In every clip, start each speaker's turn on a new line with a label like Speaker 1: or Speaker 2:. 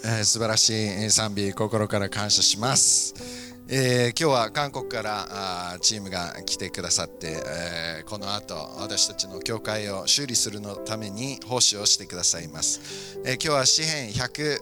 Speaker 1: 素晴らしい賛美、心から感謝します。今日は韓国からチームが来てくださって、この後私たちの教会を修理するのために奉仕をしてくださいます。今日は詩編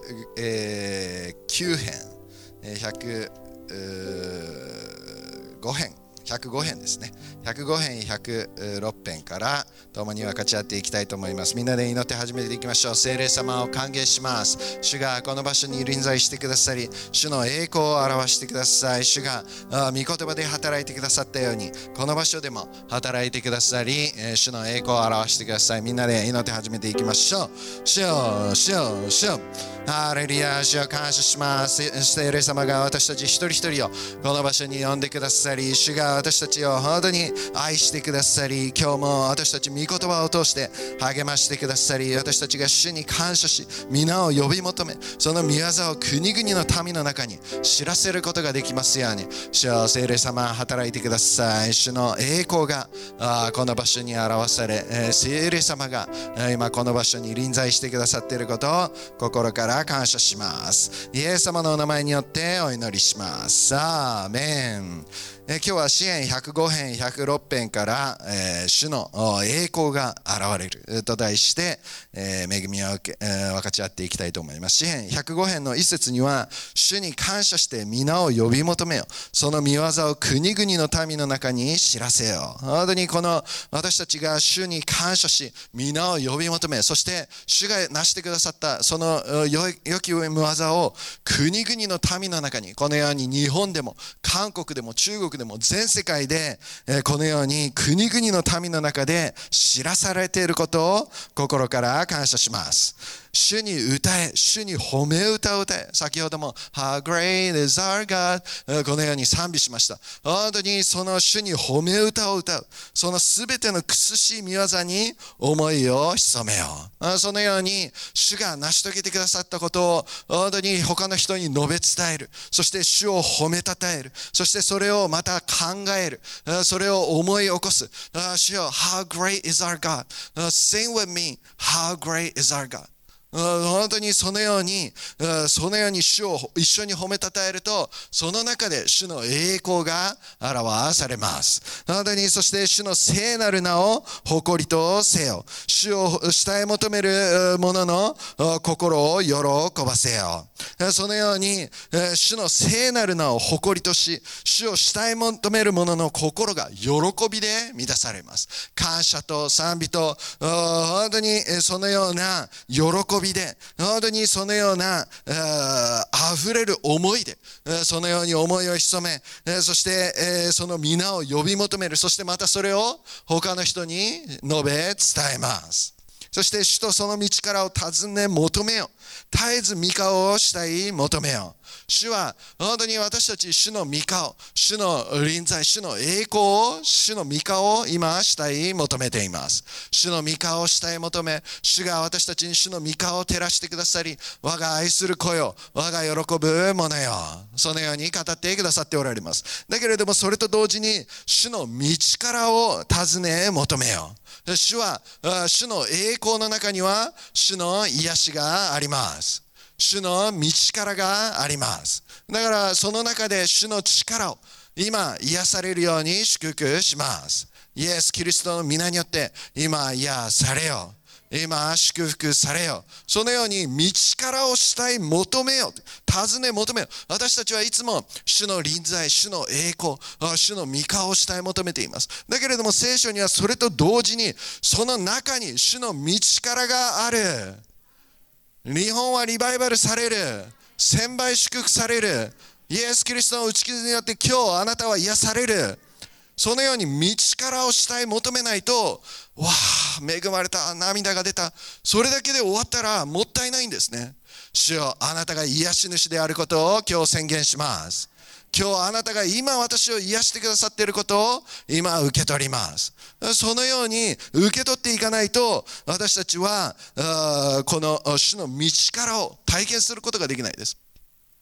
Speaker 1: 109編、105編ですね。105編、106編から共に分かち合っていきたいと思います。みんなで祈って始めていきましょう。聖霊様を歓迎します。主がこの場所に臨在してくださり、主の栄光を表してください。主が御言葉で働いてくださったように、この場所でも働いてくださり、主の栄光を表してください。みんなで祈って始めていきましょう。主よ、主よ、主よ。ハレルヤ、主を感謝します。聖霊様が私たち一人一人をこの場所に呼んでくださり、主が私たちを本当に愛してくださり、今日も私たち御言葉を通して励ましてくださり、私たちが主に感謝し、皆を呼び求め、その御業を国々の民の中に知らせることができますように。主よ、聖霊様働いてください。主の栄光がこの場所に表され、聖霊様が今この場所に臨在してくださっていることを心から感謝します。イエス様のお名前によってお祈りします。アーメン。今日は詩編105編、106編から、主の栄光が現れると題して、恵みを分かち合っていきたいと思います。詩編105編の一節には、主に感謝して皆を呼び求めよ。その御業を国々の民の中に知らせよ。本当にこの私たちが主に感謝し、皆を呼び求め、そして主が成してくださったその良き御業を国々の民の中に、このように日本でも韓国でも中国でも全世界でこのように国々の民の中で知らされていることを心から感謝します。主に歌え、主に褒め歌を歌え。先ほども How great is our God このように賛美しました。本当にその主に褒め歌を歌う、そのすべての苦しい御業に思いを潜めよう。そのように主が成し遂げてくださったことを本当に他の人に述べ伝える。そして主を褒めたたえる。そしてそれをまた考える。それを思い起こす。主よ、How great is our God. Sing with me, How great is our God. 本当にそのように主を一緒に褒めたたえると、その中で主の栄光が表されます。本当に、そして主の聖なる名を誇りとせよ。主を慕い求める者の心を喜ばせよ。そのように主の聖なる名を誇りとし、主を慕い求める者の心が喜びで満たされます。感謝と賛美と本当にそのような喜びで、本当にそのような溢れる思いで、そのように思いを潜め、そしてその皆を呼び求める。そしてまたそれを他の人に述べ伝えます。そして主とその道からを尋ね求めよ。絶えず御顔を慕い求めよ。主は本当に私たち主の御顔、主の臨在、主の栄光を、主の御顔を今慕い求めています。主の御顔を慕い求め、主が私たちに主の御顔を照らしてくださり、我が愛する子よ、我が喜ぶ者よ、そのように語ってくださっておられます。だけれどもそれと同時に主の道からを尋ね求めよ。主の栄光の中には主の癒しがあります。主の道からがあります。だからその中で主の力を今癒されるように祝福します。イエス・キリストの皆によって今癒されよ。今祝福されよ。そのように道からを慕い求めよ。尋ね求めよ。私たちはいつも主の臨在、主の栄光、主の御顔を慕い求めています。だけれども聖書にはそれと同時にその中に主の道からがある。日本はリバイバルされる。千倍祝福される。イエス・キリストの打ち傷によって今日あなたは癒される。そのように道からを慕い求めないと、わあ、恵まれた、涙が出た、それだけで終わったらもったいないんですね。主よ、あなたが癒し主であることを今日宣言します。今日あなたが今私を癒してくださっていることを今受け取ります。そのように受け取っていかないと、私たちはこの主の道からを体験することができないです。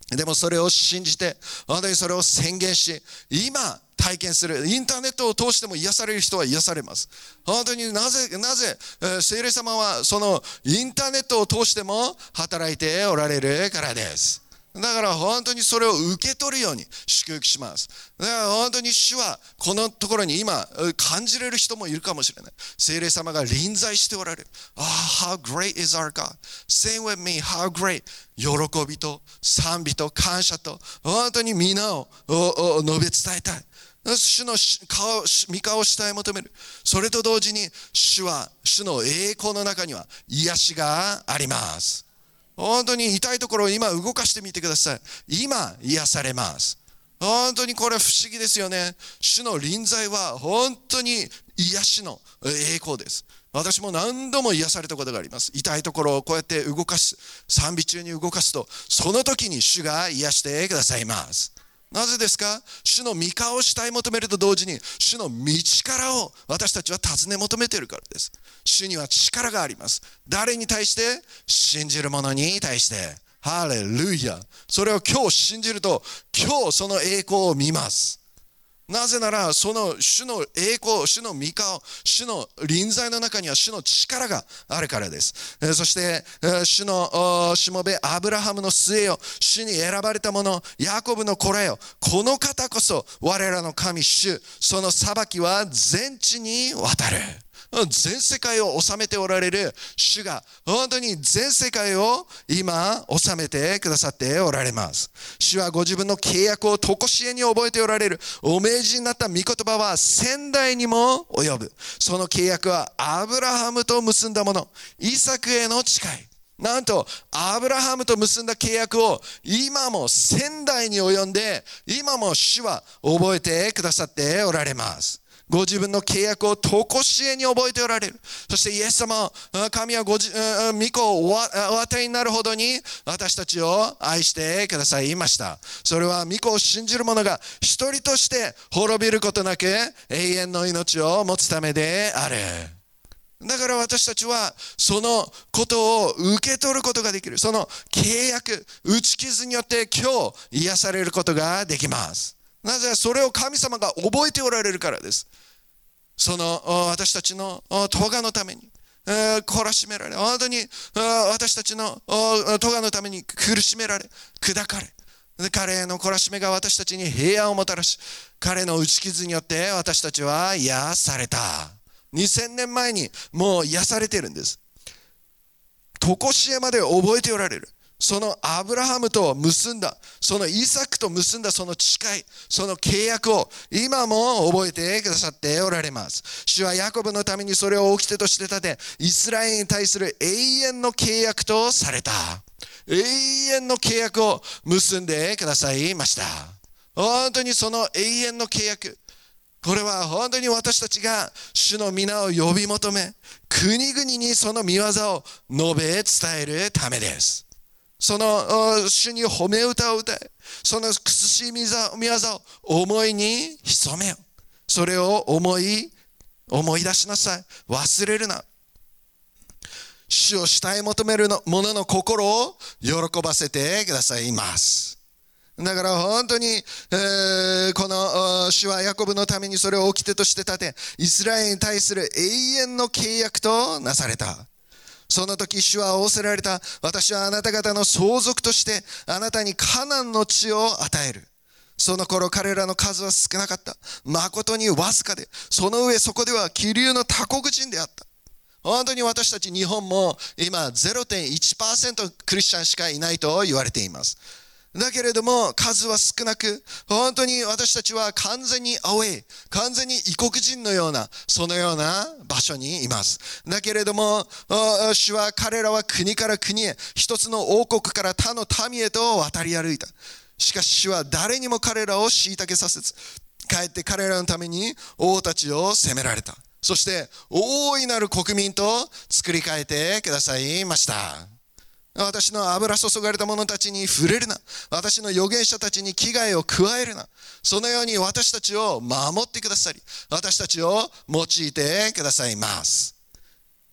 Speaker 1: でもそれを信じて、本当にそれを宣言し、今体験する、インターネットを通しても癒される人は癒されます。本当になぜ、聖霊様はそのインターネットを通しても働いておられるからです。だから本当にそれを受け取るように祝福します。だから本当に主はこのところに今感じれる人もいるかもしれない。聖霊様が臨在しておられる。How great is our God. Say with me, how great. 喜びと賛美と感謝と本当に皆を述べ伝えたい。主の御顔を慕い求める。それと同時に主の栄光の中には癒しがあります。本当に痛いところを今動かしてみてください。今癒されます。本当にこれは不思議ですよね。主の臨在は本当に癒しの栄光です。私も何度も癒されたことがあります。痛いところをこうやって動かす、賛美中に動かすと、その時に主が癒してくださいます。なぜですか？主の御顔を慕い求めると同時に、主の御力を私たちは尋ね求めているからです。主には力があります。誰に対して？信じる者に対して。ハレルヤ。それを今日信じると、今日その栄光を見ます。なぜなら、その主の栄光、主の御顔、主の臨在の中には主の力があるからです。そして、主のしもべアブラハムの末よ、主に選ばれた者、ヤコブの子らよ、この方こそ我らの神主、その裁きは全地に渡る。全世界を治めておられる主が本当に全世界を今治めてくださっておられます。主はご自分の契約を常しえに覚えておられる。お命じになった御言葉は千代にも及ぶ。その契約はアブラハムと結んだもの、イサクへの誓い。なんとアブラハムと結んだ契約を今も千代に及んで、今も主は覚えてくださっておられます。ご自分の契約を常しえに覚えておられる。そしてイエス様、神は御子をお与えになるほどに私たちを愛してくださいました。それは御子を信じる者が一人として滅びることなく永遠の命を持つためである。だから私たちはそのことを受け取ることができる。その契約、打ち傷によって今日癒されることができます。なぜそれを神様が覚えておられるからです。その私たちの咎のために懲らしめられ、本当に私たちの咎のために苦しめられ、砕かれ、彼への懲らしめが私たちに平安をもたらし、彼の打ち傷によって私たちは癒された。2000年前にもう癒されているんです。常しえまで覚えておられる。そのアブラハムと結んだ、そのイサクと結んだその誓い、その契約を今も覚えてくださっておられます。主はヤコブのためにそれを掟として立て、イスラエルに対する永遠の契約とされた。永遠の契約を結んでくださいました。本当にその永遠の契約、これは本当に私たちが主の皆を呼び求め、国々にその御業を述べ伝えるためです。その主に褒め歌を歌え、その苦しい御業を思いに潜めよ。それを思い出しなさい。忘れるな。主を慕い求める者の心を喜ばせてくださいます。だから本当に、この主はヤコブのためにそれを掟として立て、イスラエルに対する永遠の契約となされた。その時主は仰せられた。私はあなた方の相続としてあなたにカナンの地を与える。その頃彼らの数は少なかった。誠にわずかで、その上そこでは気流の他国人であった。本当に私たち日本も今 0.1% クリスチャンしかいないと言われています。だけれども数は少なく、本当に私たちは完全にアウェイ、完全に異国人のような、そのような場所にいます。だけれども主は彼らは国から国へ、一つの王国から他の民へと渡り歩いた。しかし主は誰にも彼らを虐げさせず、かえって彼らのために王たちを責められた。そして大いなる国民と作り変えてくださいました。私の油注がれた者たちに触れるな。私の預言者たちに危害を加えるな。そのように私たちを守ってくださり、私たちを用いてくださいます。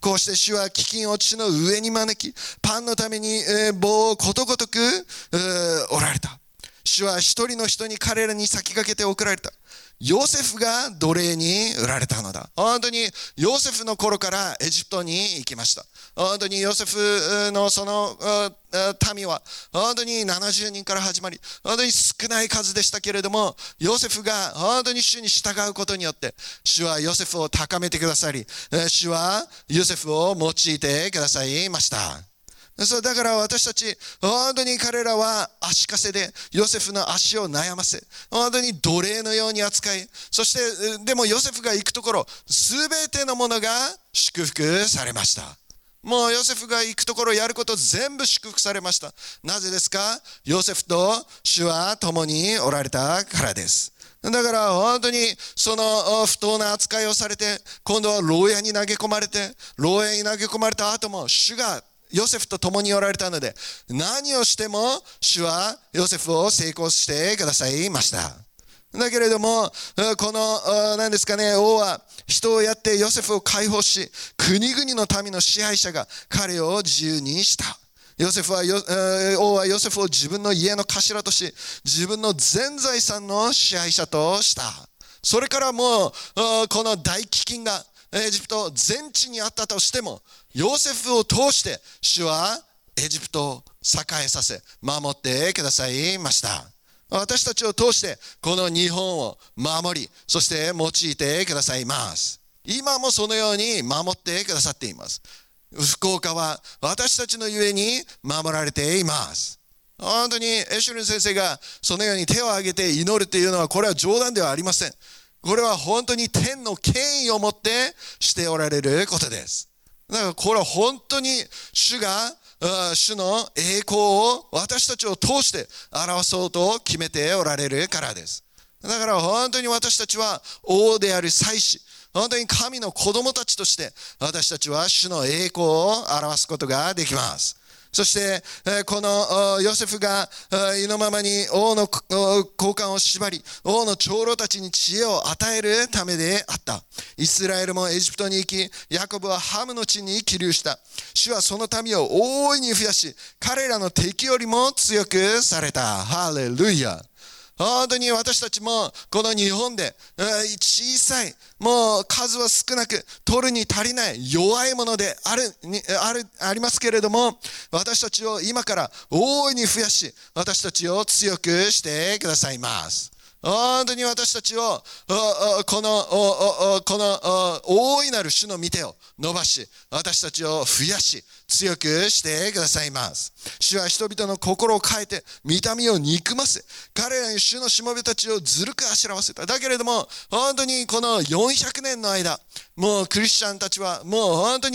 Speaker 1: こうして主は飢饉を地の上に招き、パンのために棒をことごとくおられた。主は一人の人に彼らに先駆けて送られた。ヨセフが奴隷に売られたのだ。本当にヨセフの頃からエジプトに行きました。本当にヨセフのその民は本当に70人から始まり、本当に少ない数でしたけれども、ヨセフが本当に主に従うことによって主はヨセフを高めてくださり、主はヨセフを用いてくださいました。そうだから私たち、本当に彼らは足かせでヨセフの足を悩ませ、本当に奴隷のように扱い、そしてでもヨセフが行くところ、すべてのものが祝福されました。もうヨセフが行くところやること全部祝福されました。なぜですか？ヨセフと主は共におられたからです。だから本当にその不当な扱いをされて、今度は牢屋に投げ込まれて、牢屋に投げ込まれた後も主がヨセフと共におられたので、何をしても主はヨセフを成功してくださいました。だけれども、この何ですかね、王は人をやってヨセフを解放し、国々の民の支配者が彼を自由にした。王はヨセフを自分の家の頭とし、自分の全財産の支配者とした。それからもうこの大飢饉がエジプト全地にあったとしても、ヨセフを通して主はエジプトを栄えさせ守ってくださいました。私たちを通してこの日本を守り、そして用いてくださいます。今もそのように守ってくださっています。福岡は私たちのゆえに守られています。本当にエシュルン先生がそのように手を挙げて祈るというのは、これは冗談ではありません。これは本当に天の権威を持ってしておられることです。だからこれは本当に主の栄光を私たちを通して表そうと決めておられるからです。だから本当に私たちは王である祭司、本当に神の子供たちとして私たちは主の栄光を表すことができます。そしてこのヨセフが意のままに王の高官を縛り、王の長老たちに知恵を与えるためであった。イスラエルもエジプトに行き、ヤコブはハムの地に起立した。主はその民を大いに増やし、彼らの敵よりも強くされた。ハレルヤ。本当に私たちもこの日本で小さい、もう数は少なく取るに足りない弱いものでありますけれども、私たちを今から大いに増やし、私たちを強くしてくださいます。本当に私たちをこの大いなる主の御手を伸ばし、私たちを増やし強くしてくださいます。主は人々の心を変えて見た目を憎ませ、彼らに主のしもべたちをずるくあしらわせた。だけれども本当にこの400年の間、もうクリスチャンたちはもう本当に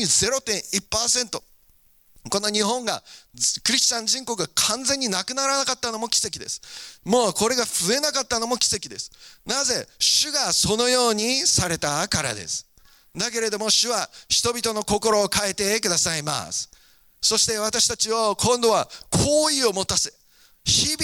Speaker 1: 0.1%、この日本がクリスチャン人口が完全になくならなかったのも奇跡です。もうこれが増えなかったのも奇跡です。なぜ？主がそのようにされたからです。だけれども主は人々の心を変えてくださいます。そして私たちを今度は好意を持たせ、日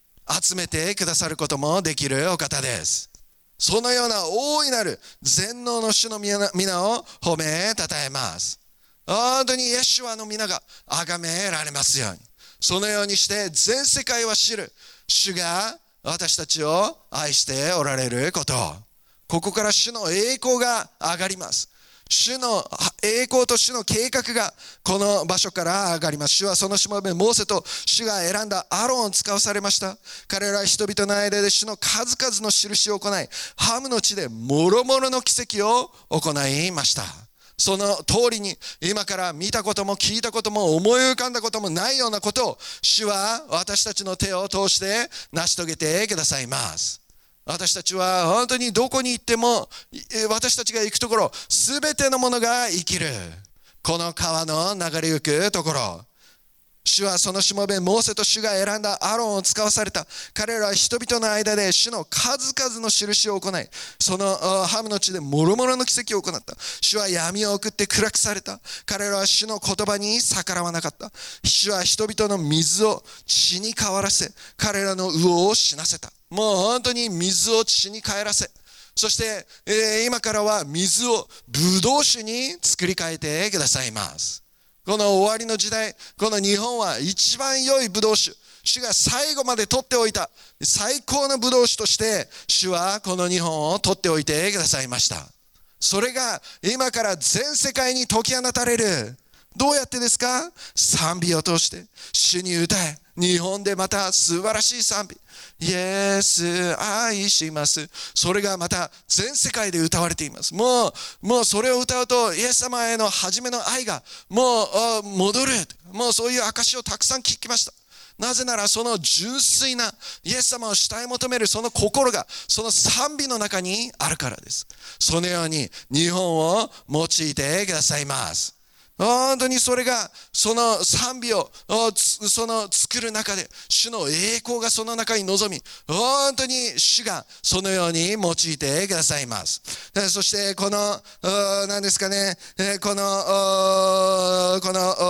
Speaker 1: 々集めてくださることもできるお方です。そのような大いなる全能の主の皆を褒めたたえます。本当にイエシュアの皆が崇められますように。そのようにして全世界は知る主が私たちを愛しておられること。ここから主の栄光が上がります。主の栄光と主の計画がこの場所から上がります。主はそのしもべモーセと主が選んだアロンを使わされました。彼らは人々の間で主の数々の印を行い、ハムの地でもろもろの奇跡を行いました。その通りに今から見たことも聞いたことも思い浮かんだこともないようなことを主は私たちの手を通して成し遂げてくださいます。私たちは本当にどこに行っても、私たちが行くところすべてのものが生きる。この川の流れゆくところ、主はそのしもべモーセと主が選んだアロンを使わされた。彼らは人々の間で主の数々の印を行い、そのハムの地でもろもろの奇跡を行った。主は闇を送って暗くされた。彼らは主の言葉に逆らわなかった。主は人々の水を血に変わらせ、彼らの魚を死なせた。もう本当に水を血に変えらせ、 そして、今からは水をブドウ酒に作り変えてくださいます。この終わりの時代、この日本は一番良いブドウ酒、主が最後まで取っておいた最高のブドウ酒として、主はこの日本を取っておいてくださいました。それが今から全世界に解き放たれる。どうやってですか？賛美を通して主に歌え。日本でまた素晴らしい賛美、イエス愛します、それがまた全世界で歌われています。もうそれを歌うとイエス様への初めの愛がもう戻る。もうそういう証をたくさん聞きました。なぜならその純粋なイエス様を主体求めるその心がその賛美の中にあるからです。そのように日本を用いてくださいます。本当にそれがその賛美をその作る中で主の栄光がその中に臨み、本当に主がそのように用いてくださいます。そしてこの何ですかね、この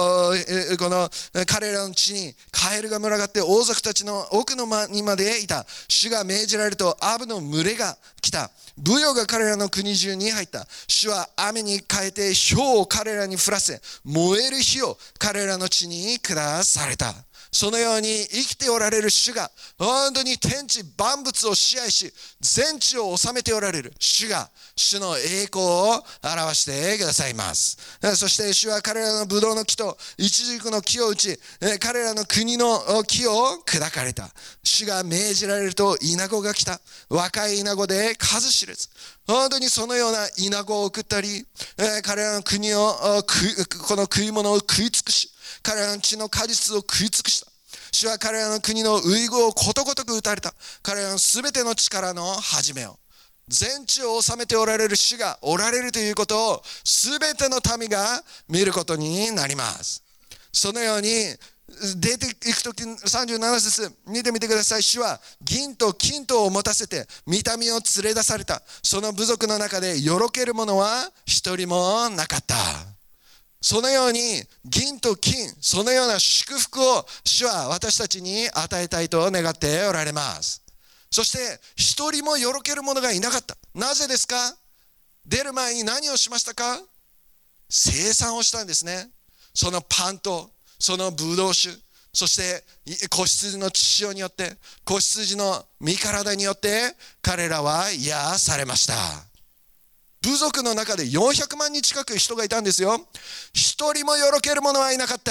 Speaker 1: 彼らの地にカエルが群がって王族たちの奥の間にまでいた。主が命じられるとアブの群れが来た。ブヨが彼らの国中に入った。主は雨に変えて雹を彼らに降らせ、燃える火を彼らの地に下された。そのように生きておられる主が本当に天地万物を支配し全地を治めておられる主が主の栄光を表してくださいます。そして主は彼らのブドウの木とイチジクの木を打ち、彼らの国の木を砕かれた。主が命じられるとイナゴが来た。若いイナゴで数知れず、本当にそのようなイナゴを送ったり、彼らの国をこの食い物を食い尽くし、彼らの地の果実を食い尽くした。主は彼らの国の遺語をことごとく打たれた。彼らのすべての力の始めを。全地を治めておられる主がおられるということをすべての民が見ることになります。そのように出ていくとき37節見てみてください。主は銀と金とを持たせて御民を連れ出された。その部族の中でよろける者は一人もなかった。そのように銀と金、そのような祝福を主は私たちに与えたいと願っておられます。そして一人もよろける者がいなかった。なぜですか？出る前に何をしましたか？生産をしたんですね。そのパンとそのブドウ酒、そして子羊の血潮によって、子羊の身体によって彼らは癒されました。部族の中で400万人近く人がいたんですよ。一人もよろける者はいなかった。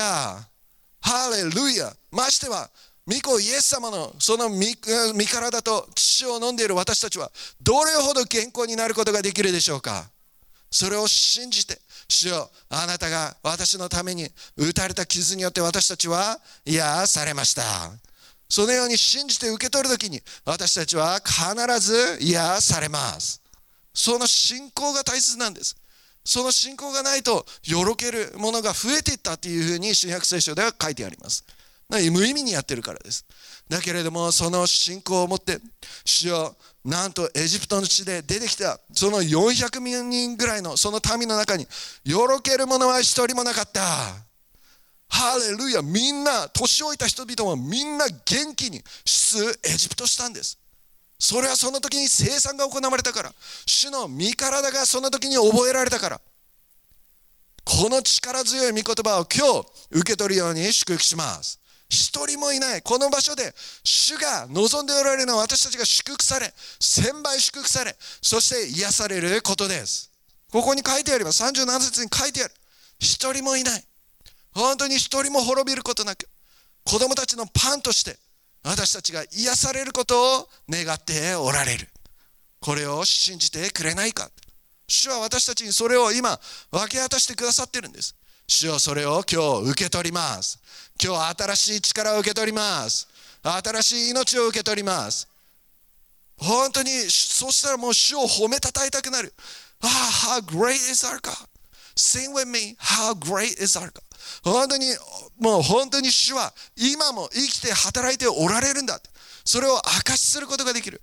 Speaker 1: ハレルヤ。ましては御子イエス様のその身体と血潮を飲んでいる私たちはどれほど健康になることができるでしょうか。それを信じて、主よ、あなたが私のために打たれた傷によって私たちは癒されました。そのように信じて受け取るときに私たちは必ず癒されます。その信仰が大切なんです。その信仰がないとよろけるものが増えていったというふうに新約聖書では書いてあります。無意味にやってるからです。だけれどもその信仰を持って、主よ、なんとエジプトの地で出てきたその400万人ぐらいのその民の中によろける者は一人もなかった。ハレルヤ。みんな年老いた人々もみんな元気に出エジプトしたんです。それはその時に生産が行われたから、主の身体がその時に覚えられたから。この力強い御言葉を今日受け取るように祝福します。一人もいないこの場所で主が望んでおられるのは私たちが祝福され、1000倍祝福され、そして癒されることです。ここに書いてあります。37節に書いてある。一人もいない。本当に一人も滅びることなく、子供たちのパンとして私たちが癒されることを願っておられる。これを信じてくれないか。主は私たちにそれを今分け渡してくださってるんです。主よ、それを今日受け取ります。今日新しい力を受け取ります。新しい命を受け取ります。本当にそうしたらもう主を褒めたたえたくなる。How great is our God. Sing with me, how great is our God. 本当にもう本当に主は今も生きて働いておられるんだ。それを証しすることができる。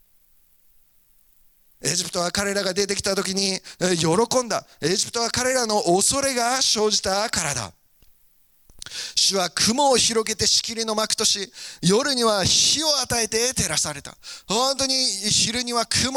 Speaker 1: エジプトは彼らが出てきた時に喜んだ。エジプトは彼らの恐れが生じたからだ。主は雲を広げて仕切りの幕とし、夜には火を与えて照らされた。本当に昼には雲の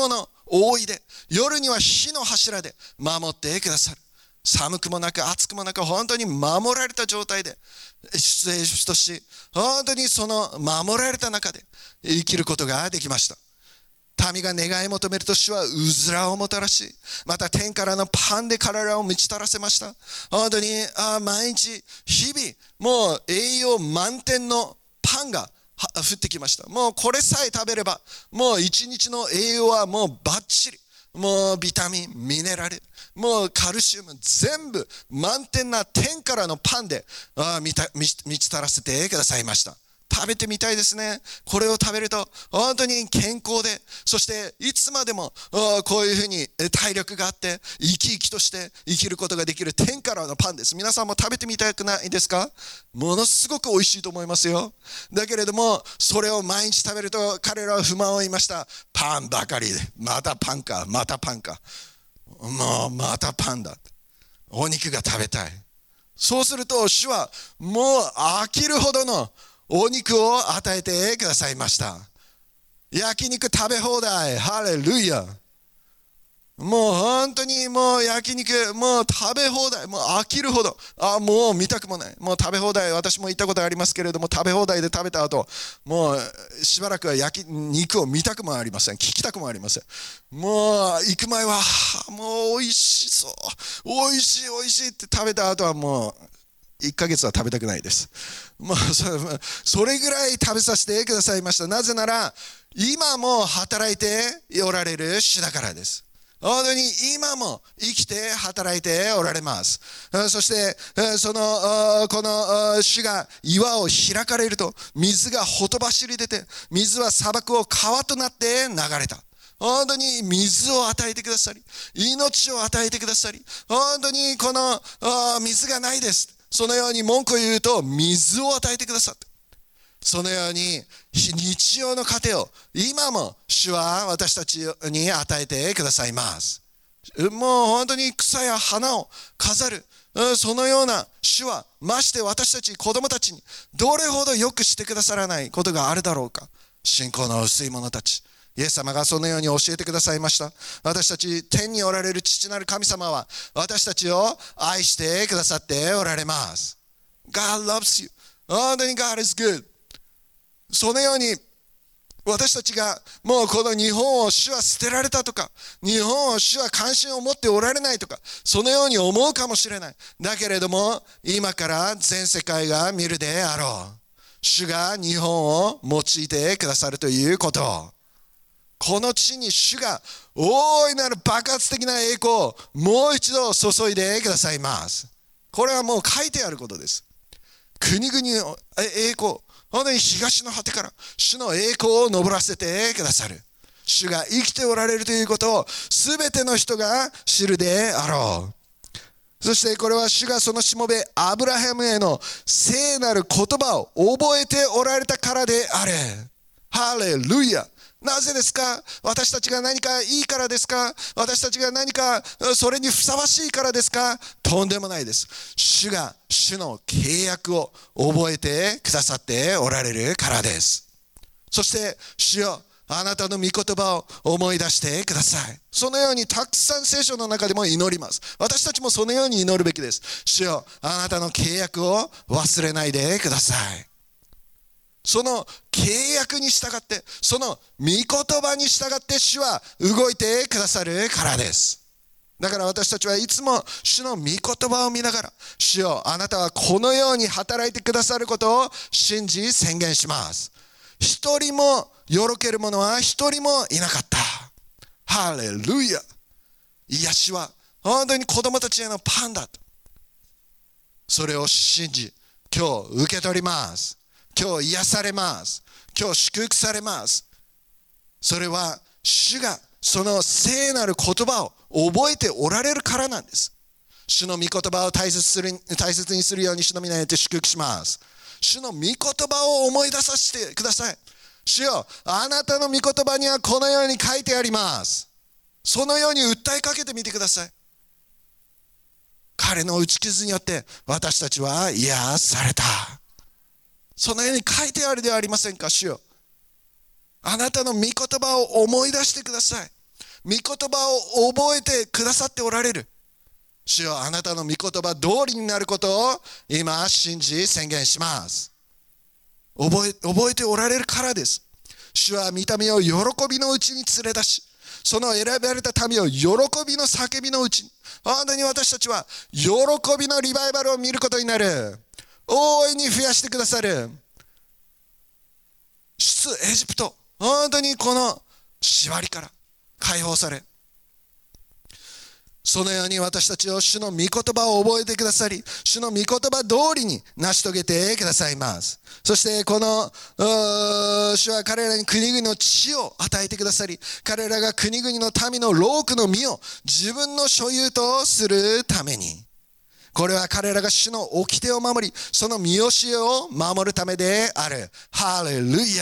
Speaker 1: 覆いで、夜には火の柱で守ってくださる。寒くもなく暑くもなく、本当に守られた状態で出エジプトし、本当にその守られた中で生きることができました。民が願い求めると主はうずらをもたらし、また天からのパンで彼らを満ち足らせました。本当に毎日日々もう栄養満点のパンが降ってきました。もうこれさえ食べればもう一日の栄養はもうバッチリ、もうビタミン、ミネラル、もうカルシウム、全部満点な天からのパンで満ち足らせてくださいました。食べてみたいですね。これを食べると本当に健康で、そしていつまでもこういうふうに体力があって生き生きとして生きることができる天からのパンです。皆さんも食べてみたくないですか？ものすごく美味しいと思いますよ。だけれどもそれを毎日食べると彼らは不満を言いました。パンばかりで、またパンか、またパンか、もうまたパンだ、お肉が食べたい。そうすると主はもう飽きるほどのお肉を与えてくださいました。焼肉食べ放題、ハレルヤ。もう本当にもう焼肉もう食べ放題、もう飽きるほど、もう見たくもない。もう食べ放題、私も行ったことありますけれども、食べ放題で食べた後、もうしばらくは焼肉を見たくもありません、聞きたくもありません。もう行く前はもう美味しそう、美味しい美味しいって食べた後はもう1ヶ月は食べたくないです。もうそれぐらい食べさせてくださいました。なぜなら今も働いておられる主だからです。本当に今も生きて働いておられます。そしてこの主が岩を開かれると水がほとばしり出て、水は砂漠を川となって流れた。本当に水を与えてくださり、命を与えてくださり、本当にこの水がないです、そのように文句を言うと水を与えてくださって、そのように日常の糧を今も主は私たちに与えてくださいます。もう本当に草や花を飾るそのような主は、まして私たち子供たちにどれほどよくしてくださらないことがあるだろうか。信仰の薄い者たち、イエス様がそのように教えてくださいました。私たち天におられる父なる神様は私たちを愛してくださっておられます。 God loves you。 本当に God is good。 そのように私たちがもうこの日本を主は捨てられたとか、日本を主は関心を持っておられないとか、そのように思うかもしれない。だけれども今から全世界が見るであろう、主が日本を用いてくださるということを、この地に主が大いなる爆発的な栄光をもう一度注いでくださいます。これはもう書いてあることです。国々の栄光、本当に東の果てから主の栄光を昇らせてくださる。主が生きておられるということを全ての人が知るであろう。そしてこれは主がそのしもべアブラハムへの聖なる言葉を覚えておられたからである。ハレルヤ。なぜですか？私たちが何かいいからですか？私たちが何かそれにふさわしいからですか？とんでもないです。主が主の契約を覚えてくださっておられるからです。そして主よ、あなたの御言葉を思い出してください。そのようにたくさん聖書の中でも祈ります。私たちもそのように祈るべきです。主よ、あなたの契約を忘れないでください。その契約に従って、その御言葉に従って主は動いてくださるからです。だから私たちはいつも主の御言葉を見ながら、主よ、あなたはこのように働いてくださることを信じ宣言します。一人もよろける者は一人もいなかった。ハレルヤ。癒しは本当に子供たちへのパンだと、それを信じ今日受け取ります。今日癒されます。今日祝福されます。それは主がその聖なる言葉を覚えておられるからなんです。主の御言葉を大切にするように主の皆によって祝福します。主の御言葉を思い出させてください。主よ、あなたの御言葉にはこのように書いてあります。そのように訴えかけてみてください。彼の打ち傷によって私たちは癒された。そのように書いてあるではありませんか。主よ、あなたの御言葉を思い出してください。 御言葉を覚えてくださっておられる。主よ、あなたの御言葉通りになることを今信じ宣言します。覚えておられるからです。主は御民を喜びのうちに連れ出し、その選ばれた民を喜びの叫びのうちに、本当に私たちは喜びのリバイバルを見ることになる。大いに増やしてくださる。出エジプト、本当にこの縛りから解放され、そのように私たちを主の御言葉を覚えてくださり、主の御言葉通りに成し遂げてくださいます。そしてこの主は彼らに国々の地を与えてくださり、彼らが国々の民の労苦の実を自分の所有とするために、これは彼らが主の掟を守り、その見教えを守るためである。ハレルヤ。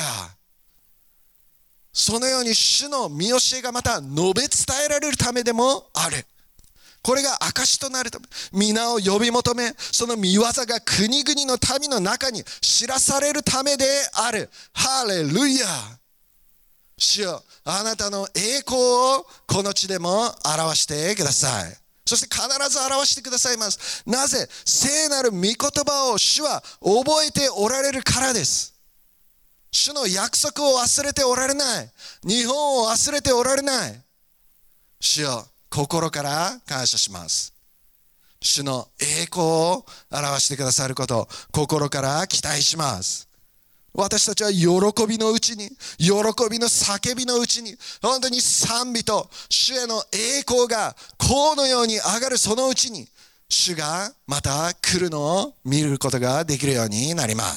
Speaker 1: そのように主の見教えがまた述べ伝えられるためでもある。これが証となるため、皆を呼び求め、その御業が国々の民の中に知らされるためである。ハレルヤ。主よ、あなたの栄光をこの地でも表してください。そして必ず表してくださいます。なぜ？聖なる御言葉を主は覚えておられるからです。主の約束を忘れておられない。日本を忘れておられない。主よ、心から感謝します。主の栄光を表してくださることを心から期待します。私たちは喜びのうちに、喜びの叫びのうちに、本当に賛美と主への栄光がこのように上がるそのうちに、主がまた来るのを見ることができるようになります。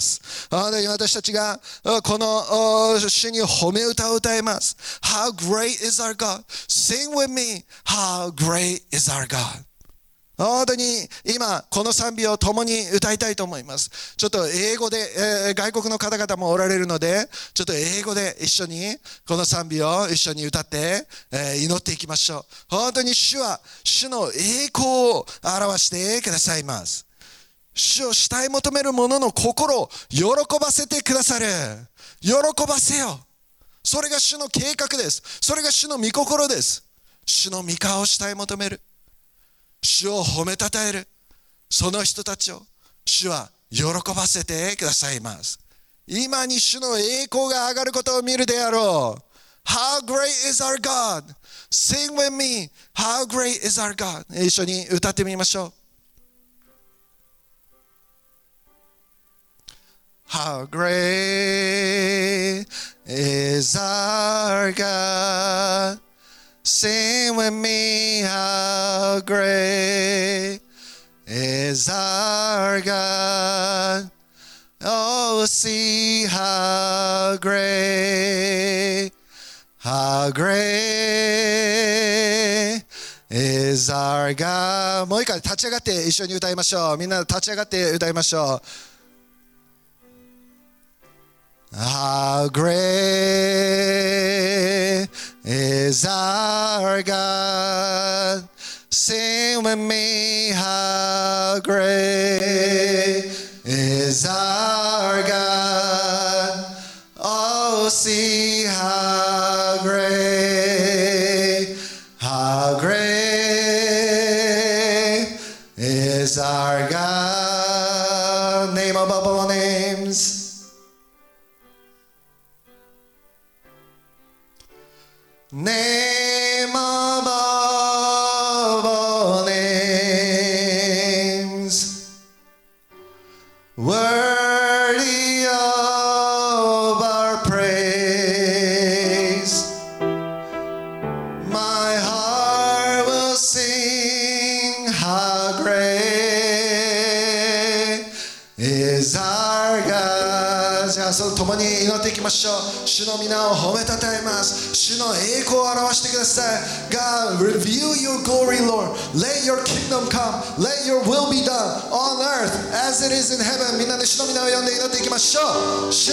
Speaker 1: 本当に私たちがこの主に褒め歌を歌います。How great is our God? Sing with me. How great is our God? 本当に今この賛美を共に歌いたいと思います。ちょっと英語で、外国の方々もおられるので、ちょっと英語で一緒にこの賛美を一緒に歌って、祈っていきましょう。本当に主は主の栄光を表してくださいます。主を慕い求める者の心を喜ばせてくださる。喜ばせよ。それが主の計画です。それが主の御心です。主の御顔を慕い求める。主を褒めたたえる。その人たちを主は喜ばせてくださいます。今に主の栄光が上がることを見るであろう。How great is our God? Sing with me. How great is our God? 一緒に歌ってみましょう。How great is our God?Sing with me, how great is our God. Oh, see how great is our God. もう一回立ち上がって一緒に歌いましょう。みんな立ち上がって歌いましょう。How great is our God. Sing with me, how great is our God. Oh, see how great is our God. Name above all names.Name above all names, worthy of our praise. My heart will sing, how great is our God. じゃあその共に祈っていきましょう。主の皆を褒めたたえます。主の栄光を表してください。God, reveal your glory, Lord. Let your kingdom come. Let your will be done on earth as it is in heaven. みんなで主の皆を呼んで祈っていきましょう。主、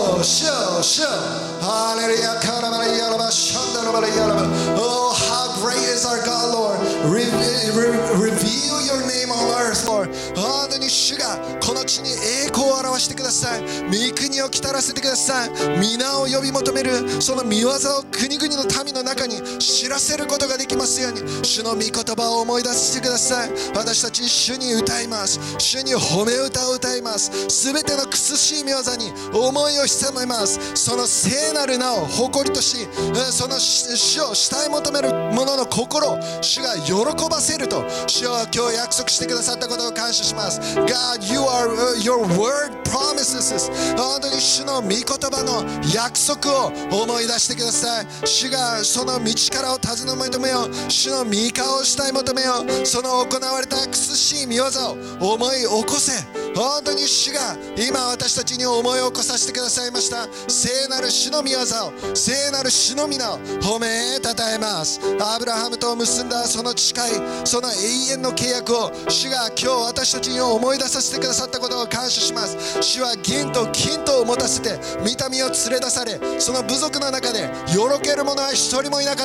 Speaker 1: ハレルヤ、カラマラヤラバ、シャンダラバラヤラバ。Oh, how great is our God, Lord. Reveal your name on earth, Lord. 本当に主がここの地に栄光を表してください。御国を来たらせてください。皆を呼び求めるその御業を国々の民の中に知らせることができますように、主の御言葉を思い出してください。私たち主に歌います。主に褒め歌を歌います。すべての苦しい御業に思いを潜めます。その聖なる名を誇りとし、その主を慕い求める者の心を主が喜ばせると主は今日約束してくださったことを感謝します。 God, your word promises。 本当に主の御言葉の約束を思い出してください。主がその道からを尋ね求めよう。主の御顔を慕い求めよう。その行われた苦しい御業を思い起こせ。本当に主が今私たちに思い起こさせてくださいました聖なる主の御業を、聖なる主の皆を褒めたたえます。アブラハムと結んだその誓い、その永遠の契約を主が今日私たちに思い出させてくださったことを感謝します。主は銀と金とを持たせて御民を連れ出され、その部族の中でよろける者は一人もいなかった。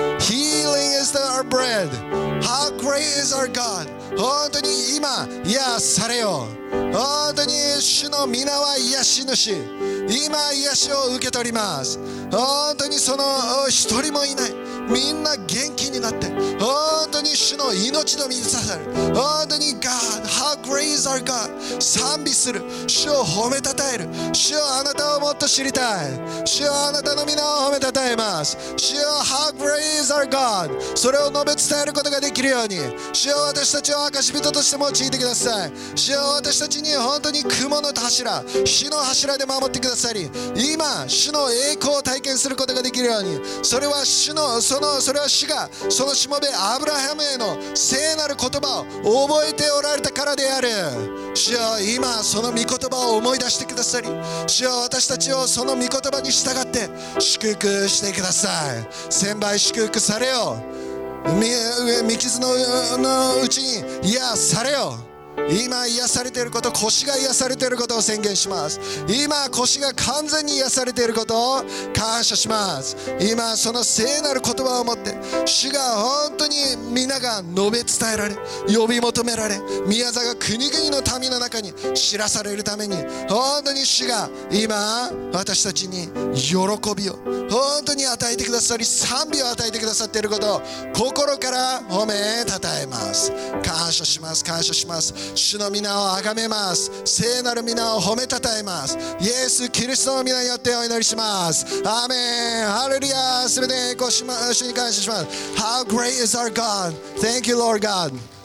Speaker 1: Healing is our bread. How great is our God。 本当に今癒されよう。本当に主の皆は癒し主、今癒しを受け取ります。本当にその一人もいない、みんな元気になって本当に主の命の満たされる。本当に God, how great is our God。 賛美する、主を褒めたたえる。主よあなたをもっと知りたい。主よあなたの皆を褒めたたえます。主よ how great is our God。 それを述べ伝えることができるように主よ私たちを証人として用いてください。主よ私たちに本当に雲の柱、火の柱で守ってくださり、今主の栄光を体験することができるように、それは主がそのしもべアブラハムへの聖なる言葉を覚えておられたからである。主よ今その御言葉を思い出してくださり、主よ私たちをその御言葉に従って祝福してください。千倍祝福されよ。御傷のうちに癒されよ。今癒されていること、腰が癒されていることを宣言します。今腰が完全に癒されていることを感謝します。今その聖なる言葉を持って主が本当に皆が述べ伝えられ、呼び求められ、宮座が国々の民の中に知らされるために、本当に主が今私たちに喜びを本当に与えてくださり、賛美を与えてくださっていることを心から褒めたたえます。感謝します、感謝します。主の皆をあがめます。聖なる皆を褒めたたえます。イエス・キリストの皆によってお祈りします。アーメン。ハレルヤ。すべて主に感謝します。How great is our God. Thank you, Lord God.